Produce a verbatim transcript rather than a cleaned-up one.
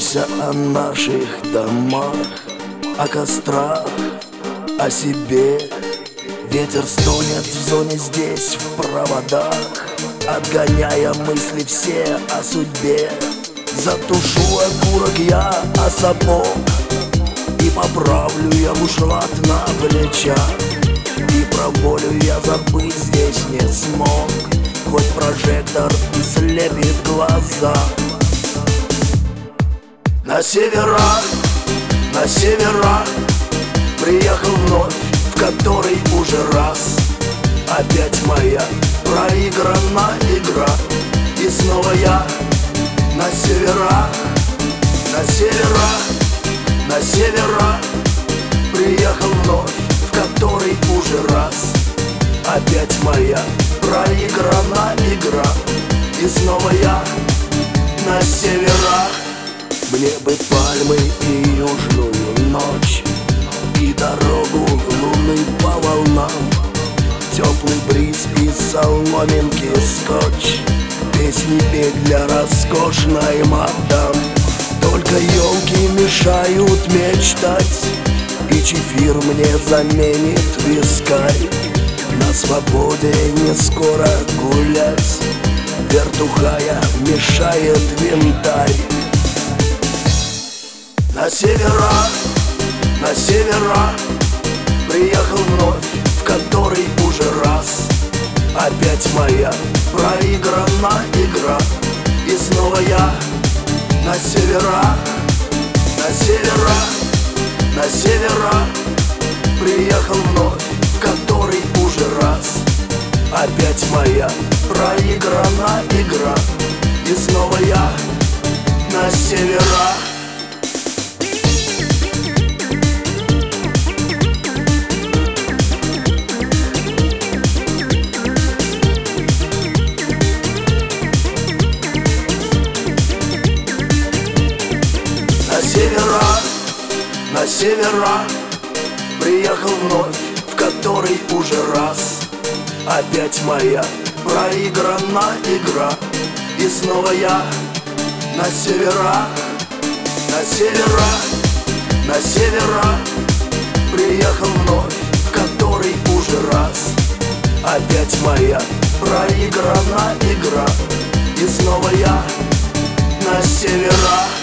Позаботься о наших домах, о кострах, о себе. Ветер стонет в зоне здесь, в проводах, отгоняя мысли все о судьбе. Затушу окурок я о сапог и поправлю я бушлат на плечах. И про волю я забыть здесь не смог, хоть прожектор и слепит глаза. На северах, на северах приехал вновь, в который уже раз. Опять моя проиграна игра, и снова я на северах, на северах, на северах приехал вновь, в который уже раз. Опять моя проиграна игра, и снова я на северах. Мне бы пальмы и южную ночь, и дорогу луны по волнам, теплый бриз и соломинки скотч, песни петь для роскошной мадам. Только елки мешают мечтать, и чефир мне заменит вискарь. На свободе не скоро гулять, вертухая мешает винтарь. На северах, на северах приехал вновь, в который уже раз. Опять моя проиграна игра, и снова я на северах, на северах, на северах приехал вновь, в который уже раз. Опять моя проиграна игра, и снова я на северах. На северах, на северах приехал вновь, в который уже раз. Опять моя проиграна игра, и снова я на северах, на северах, на северах приехал вновь, в который уже раз. Опять моя проиграна игра, и снова я на северах.